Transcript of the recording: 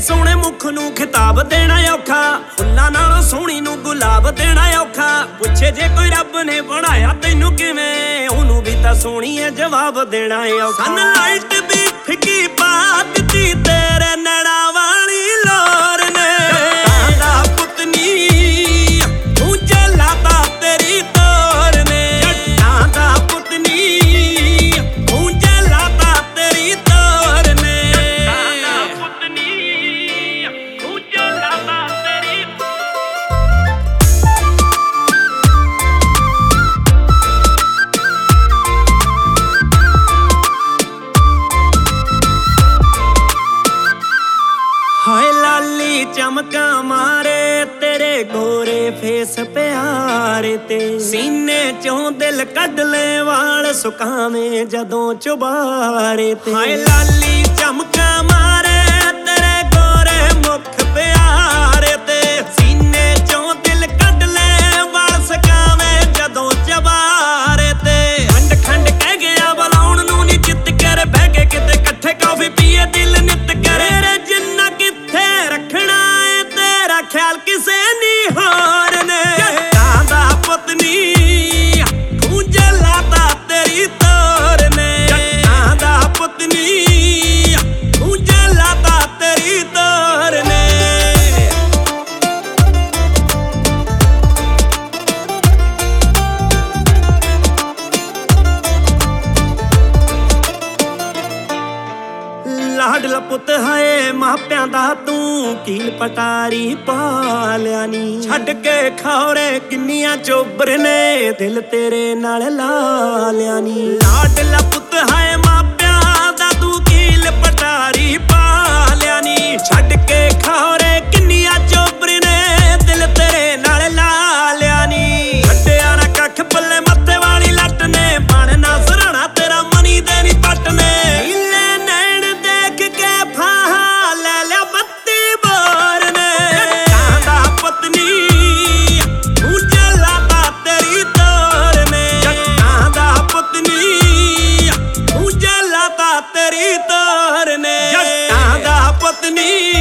ਸੋਹਣੇ ਮੁਖ ਨੂੰ ਖਿਤਾਬ ਦੇਣਾ ਔਖਾ, ਫੁੱਲਾਂ ਨਾਲੋਂ ਸੋਹਣੀ ਨੂੰ ਗੁਲਾਬ ਦੇਣਾ ਔਖਾ। ਪੁੱਛੇ ਜੇ ਕੋਈ ਰੱਬ ਨੇ ਬਣਾਇਆ ਤੈਨੂੰ ਕਿਵੇਂ, ਉਹਨੂੰ ਵੀ ਤਾਂ ਸੋਹਣੀਏ ਜਵਾਬ ਦੇਣਾ ਔਖਾ। ਸਨਲਾਈਟ ਦੀ ਫਿੱਕੀ ਪਾ ਦਿੱਤੀ ਤੇਰੇ ਨੈਣਾ ਵਾਲੀ ਲੋਰ ਨੇ, ਜੱਟਾਂ ਦਾ ਪੁੱਤ ਨੀ ਤੂੰ ਜਲਾਤਾ ਤੇਰੀ ਤੋਰ ਨੇ, ਜੱਟਾਂ ਦਾ ਪੁੱਤ ਨੀ ਤੂੰ ਜਲਾਤਾ ਤੇਰੀ ਤੋਰ ਨੇ, ਜੱਟਾਂ ਦਾ ਪੁੱਤ ਨੀ ਤੂੰ ਜਲਾਤਾ ਤੇਰੀ। ਹਾਏ ਲਾਲੀ ਚਮਕਾਂ ਮਾਰੇ ਤੇਰੇ ਗੋਰੇ ਫੇਸ ਪਿਆਰੇ ਤੇ, ਸੀਨੇ ਚੋਂ ਦਿਲ ਕੱਢ ਲੈ ਵਾਲ ਸੁਕਾਵੇਂ ਜਦੋਂ ਚੁਬਾਰੇ ਤੇ। ਹਾਏ ਲਾਲੀ ਚਮਕਾਂ ਮਾਰੇ ਤੇਰੇ ਗੋਰੇ ਮੁਖ ਪਿਆਰੇ ਤੇ, ਸੀਨੇ ਚੋਂ ਦਿਲ ਕੱਢ ਲੈ ਵਾਲ ਸੁਕਾਵੇਂ ਜਦੋਂ ਚੁਬਾਰੇ ਤੇ। ਖੰਡ ਖੰਡ ਕਹਿ ਗਿਆ ਬੁਲਾਉਣ ਨੂੰ ਨੀ ਚਿੱਤ ਕਰ, ਬਹਿ ਕੇ ਕਿਤੇ ਇਕੱਠੇ ਕਾਫੀ ਪੀਏ ਦਿਲ ਨਿੱਤ ਕਰੇ। ਜਿੰਨਾ ਕਿੱਥੇ ਰੱਖਣਾ ਏ ਤੇਰਾ ਖਿਆਲ ਕਿਸੇ ਨੀ ਹੋਰ ਨੇ, ਜੱਟਾਂ ਦਾ ਪੁੱਤ ਨੀ ਤੂੰ ਜਲਾਤਾ ਤੇਰੀ ਤੋਰ ਨੇ, ਜੱਟਾਂ ਦਾ ਪੁੱਤ ਨੀ ਤੂੰ ਜਲਾਤਾ ਤੇਰੀ ਤੋਰ ਨੇ। ਲਾਡਲਾ ਪੁੱਤ ਹਾਏ ਮਾਪਿਆਂ ਦਾ ਤੂੰ ਕੀਲ ਪਟਾਰੀ ਪਾ ਲਿਆ ਨੀ, ਛੱਡ ਕੇ ਖੌਰੇ ਕਿੰਨੀਆਂ ਚੋਬਰ ਨੇ ਦਿਲ ਤੇਰੇ ਨਾਲ ਲਾ ਲਿਆ ਨੀ। ਲਾਡਲਾ ਪੁੱਤ ਹਾਏ ਮਾਪਿਆਂ ਦਾ ਤੂੰ ਕੀਲ ਪਟਾਰੀ ਪਾ ਲਿਆ ਨੀ, ਛੱਡ ਕੇ ਖੌਰੇ ਕਿੰਨੀਆਂ ਚੋਬਰ ਨੇ ਦਿਲ ਤੇਰੇ ਨਾਲ ਲਾ ਲਿਆ ਨੀ। ਛੱਡਿਆ ਨਾ ਕੱਖ ਪੱਲੇ ਮੱਥੇ ਵਾਲੀ ਲੱਟ ਨੇ, ਬਣ ਨਾ ਸਰਾਣਾ ਤੇਰਾ ਮਨੀ ਦੇ ਨੀ ਪੱਟ ਨੇ। ਤੇਰੀ ਤੋਰ ਨੇ, ਜੱਟਾਂ ਦਾ ਪੁੱਤ ਨੀ